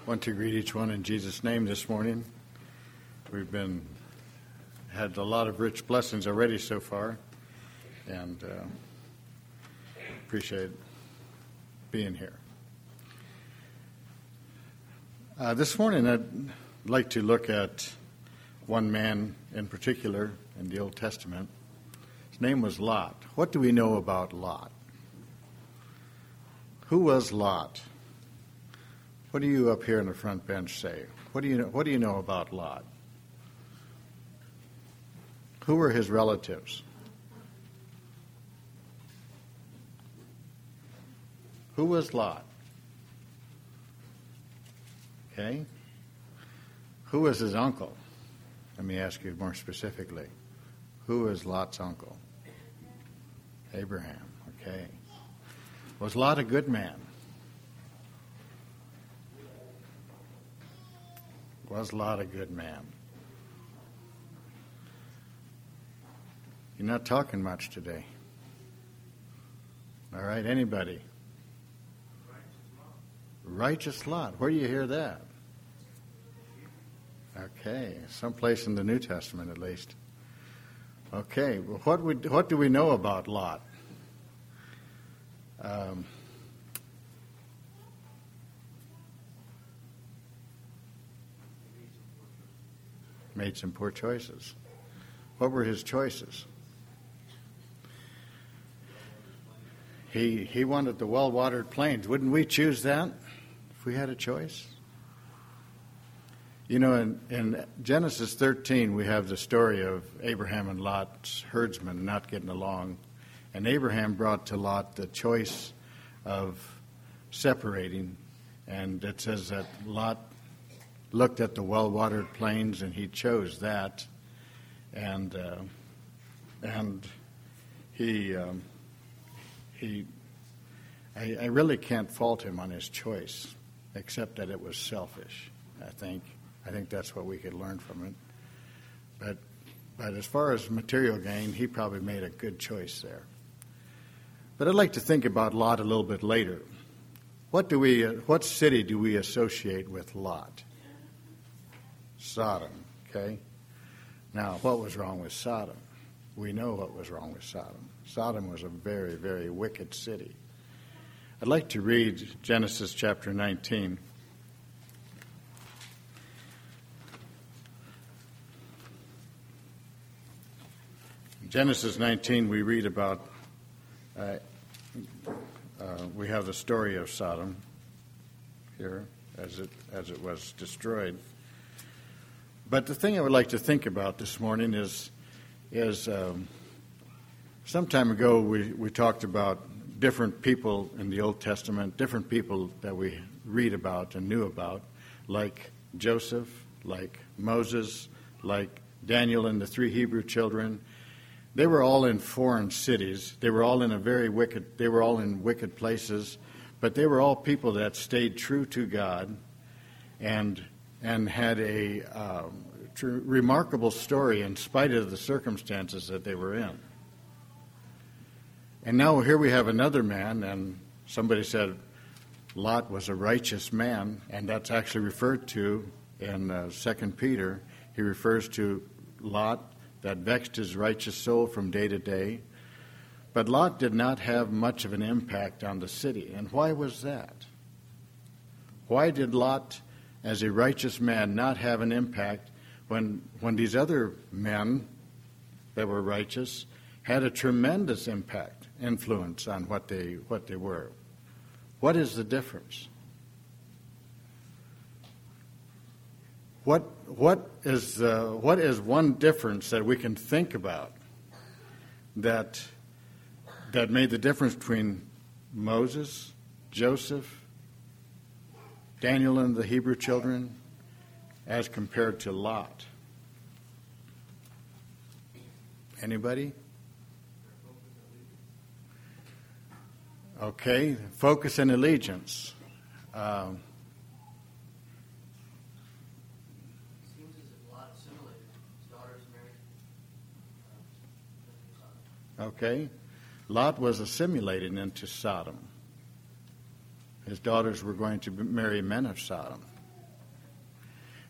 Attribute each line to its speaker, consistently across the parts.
Speaker 1: Want to greet each one in Jesus' name this morning. We've had a lot of rich blessings already so far, and appreciate being here. This morning I'd like to look at one man in particular in the Old Testament. His name was Lot. What do we know about Lot? Who was Lot? What do you up here in the front bench say? What do you know about Lot? Who were his relatives? Who was Lot? Okay. Who was his uncle? Let me ask you more specifically. Who was Lot's uncle? Abraham. Okay. Was Lot a good man? Was Lot a good man? You're not talking much today. All right, anybody? Righteous Lot. Where do you hear that? Okay, someplace in the New Testament at least. Okay, well, what do we know about Lot? Made some poor choices. What were his choices? He wanted the well-watered plains. Wouldn't we choose that if we had a choice? You know, in Genesis 13, we have the story of Abraham and Lot's herdsmen not getting along. And Abraham brought to Lot the choice of separating. And it says that Lot looked at the well-watered plains and he chose that. And I really can't fault him on his choice, except that it was selfish, I think. I think that's what we could learn from it. But as far as material gain, he probably made a good choice there. But I'd like to think about Lot a little bit later. What city do we associate with Lot? Sodom, okay? Now, what was wrong with Sodom? We know what was wrong with Sodom. Sodom was a very, very wicked city. I'd like to read Genesis chapter 19. In Genesis 19, we read about, we have the story of Sodom here as it was destroyed. But the thing I would like to think about this morning is some time ago we talked about different people in the Old Testament, different people that we read about and knew about, like Joseph, like Moses, like Daniel and the three Hebrew children. They were all in foreign cities. They were all in wicked places, but they were all people that stayed true to God and had a remarkable story in spite of the circumstances that they were in. And now here we have another man, and somebody said Lot was a righteous man, and that's actually referred to in 2 Peter. He refers to Lot that vexed his righteous soul from day to day. But Lot did not have much of an impact on the city. And why was that? Why did Lot, as a righteous man, not have an impact when these other men that were righteous had a tremendous influence on what they were? What is the difference? What is one difference that we can think about that made the difference between Moses, Joseph, Daniel and the Hebrew children, as compared to Lot? Anybody? Okay, focus and allegiance. Okay, Lot was assimilated into Sodom. His daughters were going to marry men of Sodom.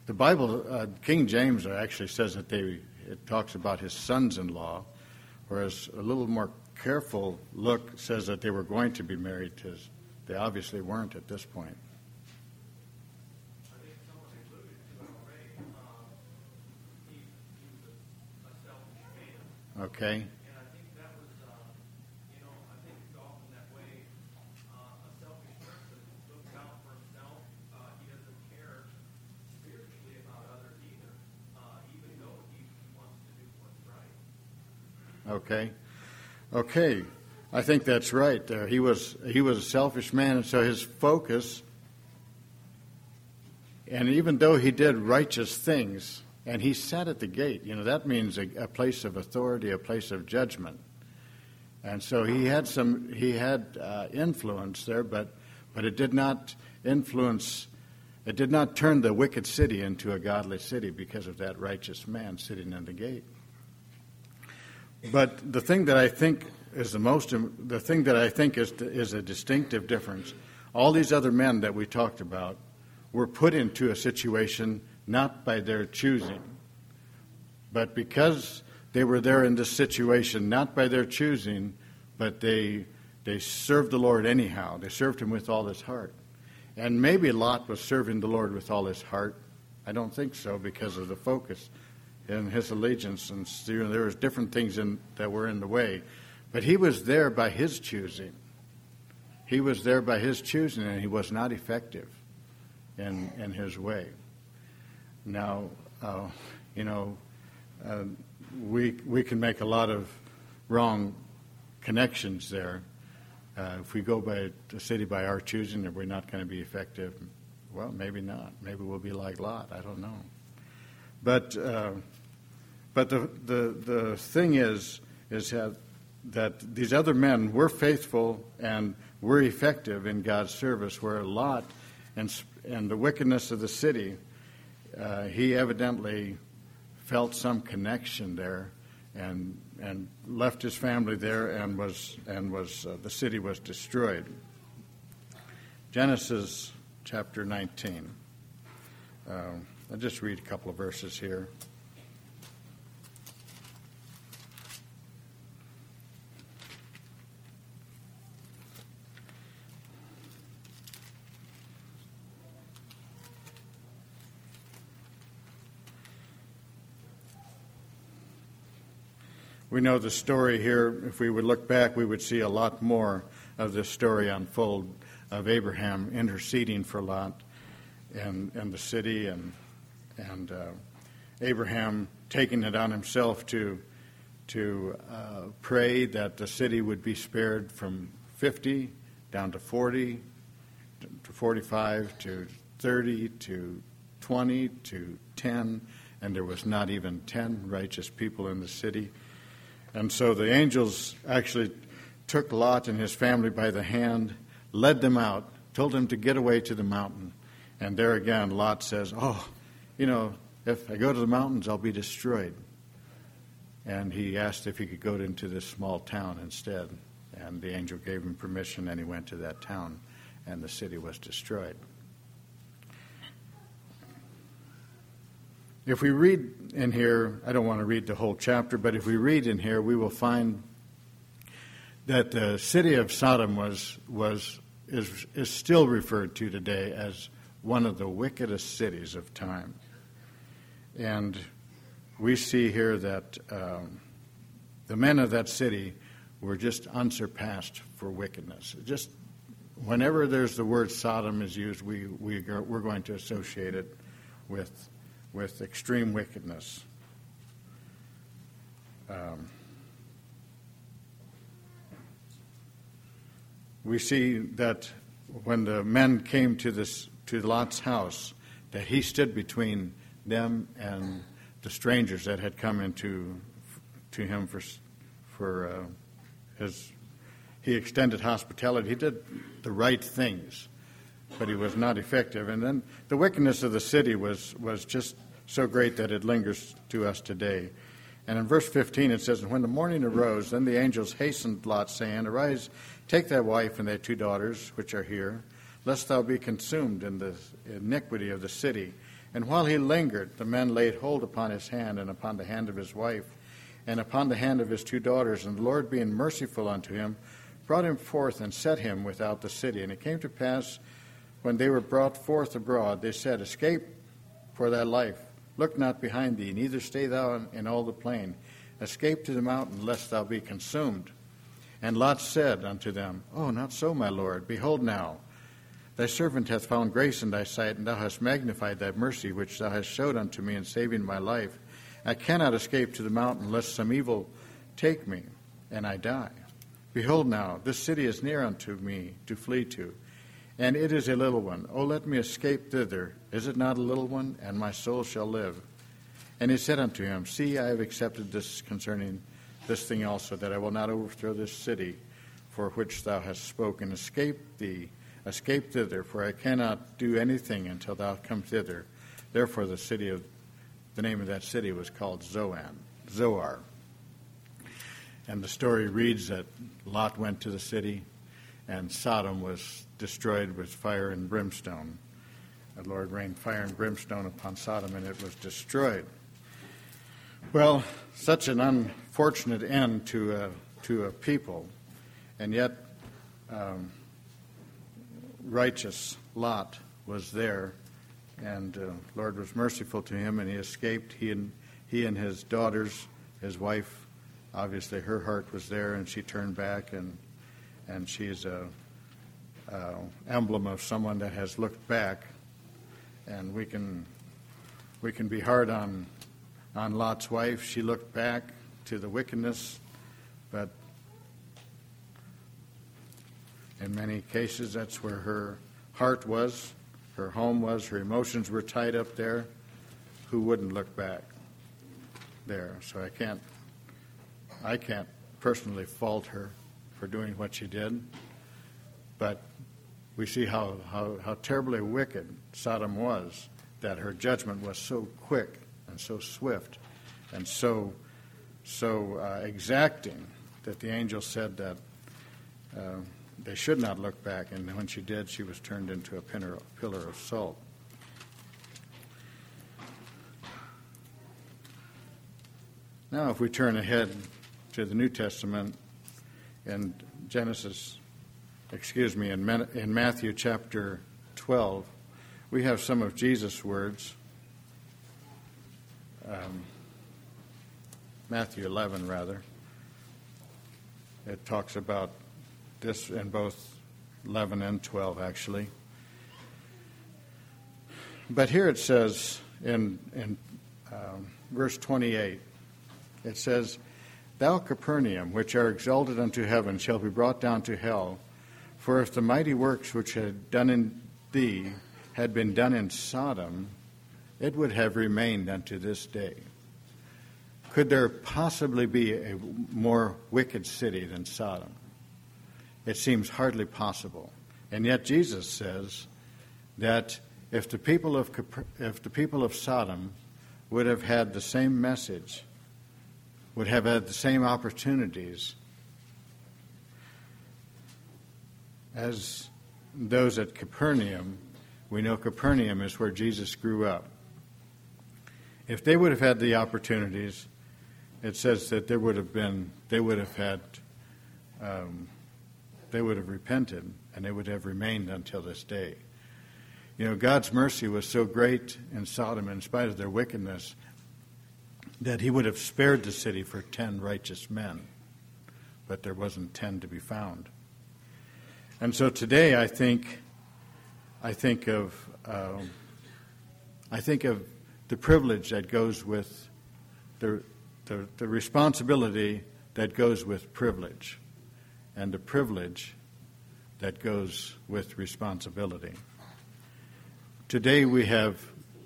Speaker 1: The Bible, King James actually says that it talks about his sons-in-law, whereas a little more careful look says that they were going to be married to. They obviously weren't at this point.
Speaker 2: I think someone alluded to it already. He was a selfish man.
Speaker 1: Okay.
Speaker 2: And I think that was, I think it's often that way. A selfish person looks out for himself. He doesn't care spiritually about others either, even though he wants to do what's right.
Speaker 1: Okay. I think that's right there. He was a selfish man, and so his focus, and even though he did righteous things, and he sat at the gate, that means a place of authority, a place of judgment. And so he had influence there, but it did not influence, it did not turn the wicked city into a godly city because of that righteous man sitting in the gate. But the thing that I think is is a distinctive difference. All these other men that we talked about were put into a situation not by their choosing, but because they were there in this situation, not by their choosing, but they served the Lord anyhow. They served him with all his heart. And maybe Lot was serving the Lord with all his heart. I don't think so, because of the focus in his allegiance, and there was different things that were in the way. But he was there by his choosing. He was there by his choosing, and he was not effective in his way. Now, we can make a lot of wrong connections there. If we go by the city by our choosing, are we not going to be effective? Well, maybe not. Maybe we'll be like Lot. I don't know. But the thing is that these other men were faithful and were effective in God's service, where Lot and the wickedness of the city, he evidently felt some connection there, and left his family there, and was the city was destroyed. Genesis chapter 19. I'll just read a couple of verses here. We know the story here. If we would look back, we would see a lot more of this story unfold, of Abraham interceding for Lot and the city, and Abraham taking it on himself to pray that the city would be spared from 50 down to 40, to 45, to 30, to 20, to 10, and there was not even 10 righteous people in the city. And so the angels actually took Lot and his family by the hand, led them out, told them to get away to the mountain. And there again, Lot says, if I go to the mountains, I'll be destroyed. And he asked if he could go into this small town instead. And the angel gave him permission, and he went to that town, and the city was destroyed. If we read in here, I don't want to read the whole chapter, but if we read in here, we will find that the city of Sodom is still referred to today as one of the wickedest cities of time. And we see here that the men of that city were just unsurpassed for wickedness. Just whenever there's the word Sodom is used, we're going to associate it with extreme wickedness. We see that when the men came to Lot's house, that he stood between them and the strangers that had come into to him for his. He extended hospitality. He did the right things, but he was not effective. And then the wickedness of the city was just so great that it lingers to us today. And in verse 15 it says, "And when the morning arose, then the angels hastened Lot, saying, Arise, take thy wife and thy 2 daughters, which are here, lest thou be consumed in the iniquity of the city. And while he lingered, the men laid hold upon his hand, and upon the hand of his wife, and upon the hand of his 2 daughters. And the Lord, being merciful unto him, brought him forth and set him without the city. And it came to pass, when they were brought forth abroad, they said, Escape for thy life. Look not behind thee, neither stay thou in all the plain. Escape to the mountain, lest thou be consumed. And Lot said unto them, Oh, not so, my Lord. Behold now, thy servant hath found grace in thy sight, and thou hast magnified thy mercy, which thou hast showed unto me in saving my life. I cannot escape to the mountain, lest some evil take me, and I die. Behold now, this city is near unto me to flee to, and it is a little one. Oh, let me escape thither. Is it not a little one? And my soul shall live. And he said unto him, See, I have accepted this concerning this thing also, that I will not overthrow this city for which thou hast spoken. Escape thither, for I cannot do anything until thou come thither. Therefore the name of that city was called Zoar. And the story reads that Lot went to the city, and Sodom was destroyed with fire and brimstone. The Lord rained fire and brimstone upon Sodom, and it was destroyed. Well, such an unfortunate end to a people, and yet righteous Lot was there, and Lord was merciful to him, and he escaped. He and his daughters, his wife, obviously her heart was there, and she turned back, and she's a emblem of someone that has looked back. And we can be hard on Lot's wife. She looked back to the wickedness, but in many cases that's where her heart was, her home was, her emotions were tied up there. Who wouldn't look back there? So I can't personally fault her for doing what she did, but we see how terribly wicked Sodom was, that her judgment was so quick and so swift and so exacting that the angel said that they should not look back, and when she did, she was turned into a pillar of salt. Now, if we turn ahead to the New Testament in in Matthew chapter 12, we have some of Jesus' words. Matthew 11, rather. It talks about this in both 11 and 12, actually. But here it says in verse 28, it says, Thou, Capernaum, which are exalted unto heaven, shall be brought down to hell. For if the mighty works which had done in thee had been done in Sodom, it would have remained unto this day. Could there possibly be a more wicked city than Sodom? It seems hardly possible. And yet Jesus says that if the people of Sodom would have had the same message, would have had the same opportunities as those at Capernaum, we know Capernaum is where Jesus grew up. If they would have had the opportunities, it says that they would have repented, and they would have remained until this day. You know, God's mercy was so great in Sodom, in spite of their wickedness, that he would have spared the city for 10 righteous men, but there wasn't 10 to be found. And so today I think of the privilege that goes with the responsibility that goes with privilege, and the privilege that goes with responsibility. Today we have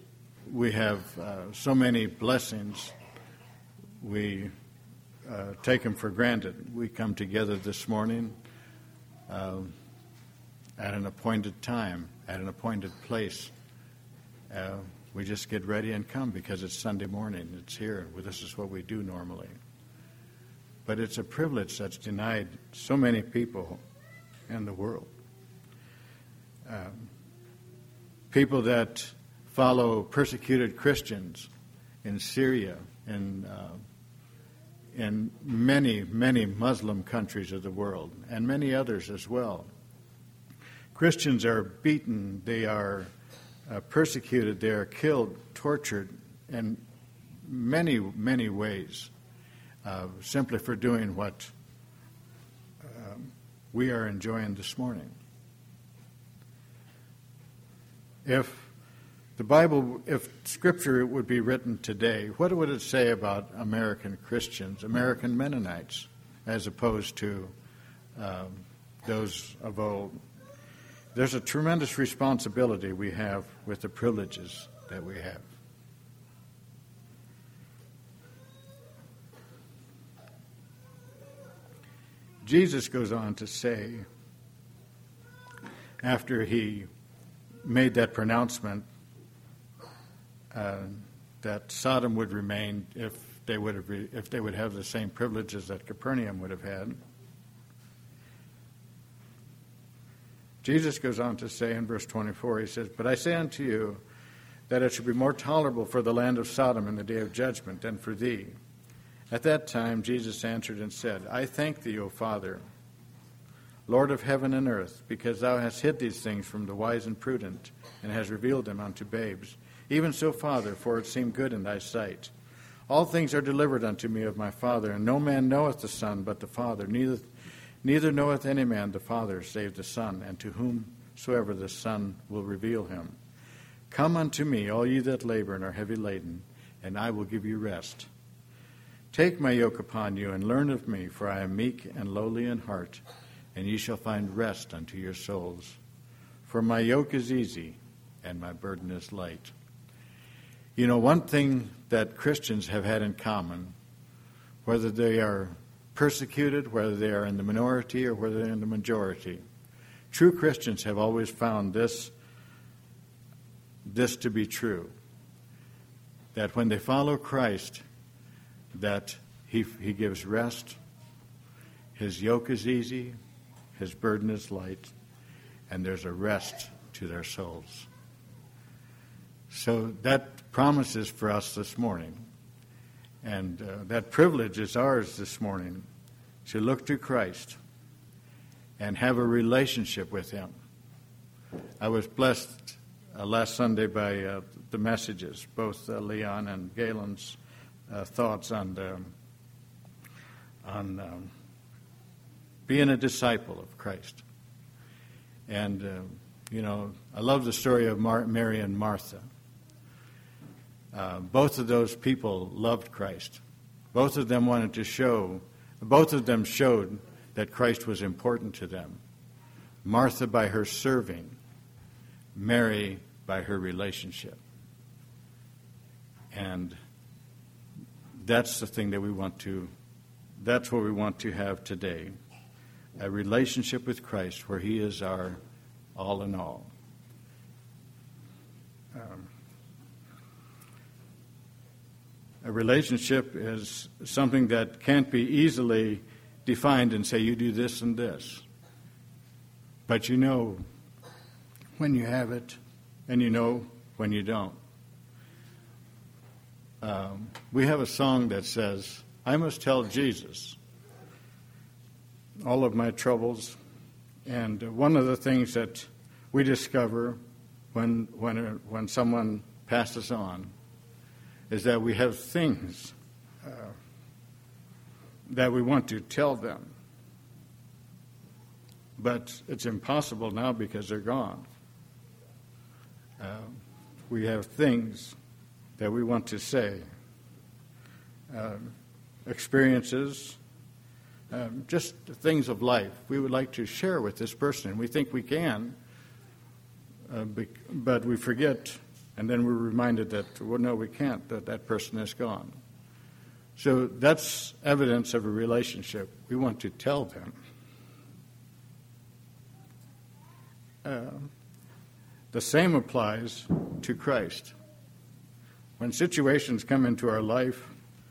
Speaker 1: so many blessings. We take them for granted. We come together this morning at an appointed time, at an appointed place. We just get ready and come because it's Sunday morning. It's here. This is what we do normally. But it's a privilege that's denied so many people in the world. People that follow persecuted Christians in Syria and in many, many Muslim countries of the world, and many others as well. Christians are beaten, they are persecuted, they are killed, tortured in many, many ways, simply for doing what we are enjoying this morning. If the Bible, if Scripture would be written today, what would it say about American Christians, American Mennonites, as opposed to those of old? There's a tremendous responsibility we have with the privileges that we have. Jesus goes on to say, after he made that pronouncement, that Sodom would remain if they would have the same privileges that Capernaum would have had. Jesus goes on to say in verse 24, he says, "But I say unto you that it should be more tolerable for the land of Sodom in the day of judgment than for thee." At that time Jesus answered and said, "I thank thee, O Father, Lord of heaven and earth, because thou hast hid these things from the wise and prudent, and hast revealed them unto babes. Even so, Father, for it seemed good in thy sight. All things are delivered unto me of my Father, and no man knoweth the Son but the Father, neither knoweth any man the Father save the Son, and to whomsoever the Son will reveal him. Come unto me, all ye that labor and are heavy laden, and I will give you rest. Take my yoke upon you, and learn of me, for I am meek and lowly in heart, and ye shall find rest unto your souls. For my yoke is easy, and my burden is light." You know, one thing that Christians have had in common, whether they are persecuted, whether they are in the minority or whether they're in the majority, true Christians have always found this to be true, that when they follow Christ, that he gives rest, his yoke is easy, his burden is light, and there's a rest to their souls. So that promises for us this morning, and that privilege is ours this morning, to look to Christ and have a relationship with him. I was blessed last Sunday by the messages, both Leon and Galen's thoughts on being a disciple of Christ. And, I love the story of Mary and Martha. Both of those people loved Christ. Both of them showed that Christ was important to them. Martha by her serving, Mary by her relationship. And that's the thing that that's what we want to have today. A relationship with Christ where he is our all in all. A relationship is something that can't be easily defined and say you do this and this. But you know when you have it, and you know when you don't. We have a song that says, "I must tell Jesus all of my troubles." And one of the things that we discover when someone passes on is that we have things that we want to tell them. But it's impossible now because they're gone. We have things that we want to say, experiences, just things of life we would like to share with this person. And we think we can, but we forget, and then we're reminded that, well, no, we can't, that person is gone. So that's evidence of a relationship. We want to tell them. The same applies to Christ. When situations come into our life,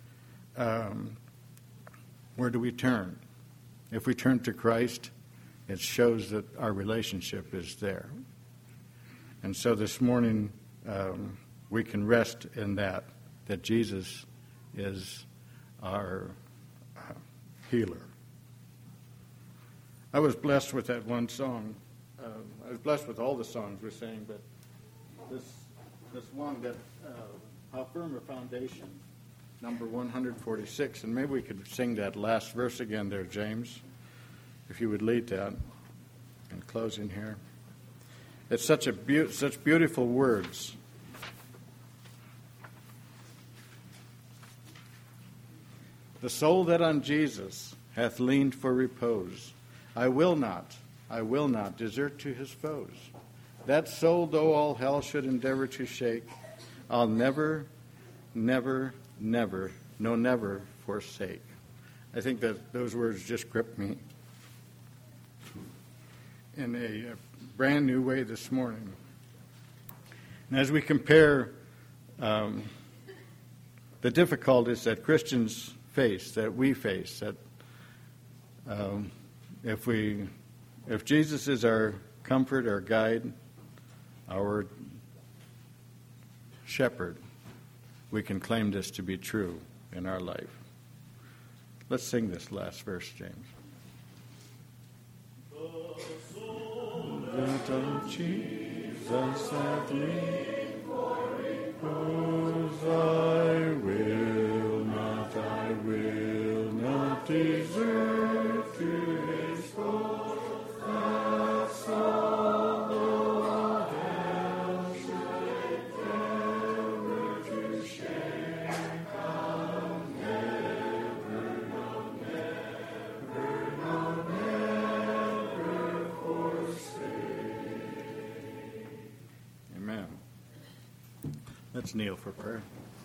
Speaker 1: where do we turn? If we turn to Christ, it shows that our relationship is there. And so this morning, we can rest in that Jesus is our healer. I was blessed with that one song. I was blessed with all the songs we sang, but this one that, How Firm a Foundation, number 146, and maybe we could sing that last verse again there, James, if you would lead that in closing here. It's such beautiful words. The soul that on Jesus hath leaned for repose, I will not desert to his foes. That soul, though all hell should endeavor to shake, I'll never forsake. I think that those words just gripped me in a brand new way this morning. And as we compare the difficulties that Christians face, that we face, that if Jesus is our comfort, our guide, our shepherd, we can claim this to be true in our life. Let's sing this last verse, James. The soul that on Jesus hath leaned for repose, I will not desert to his foes. That soul, though hell should endeavor to shake, I'll never forsake. Amen. Let's kneel for prayer.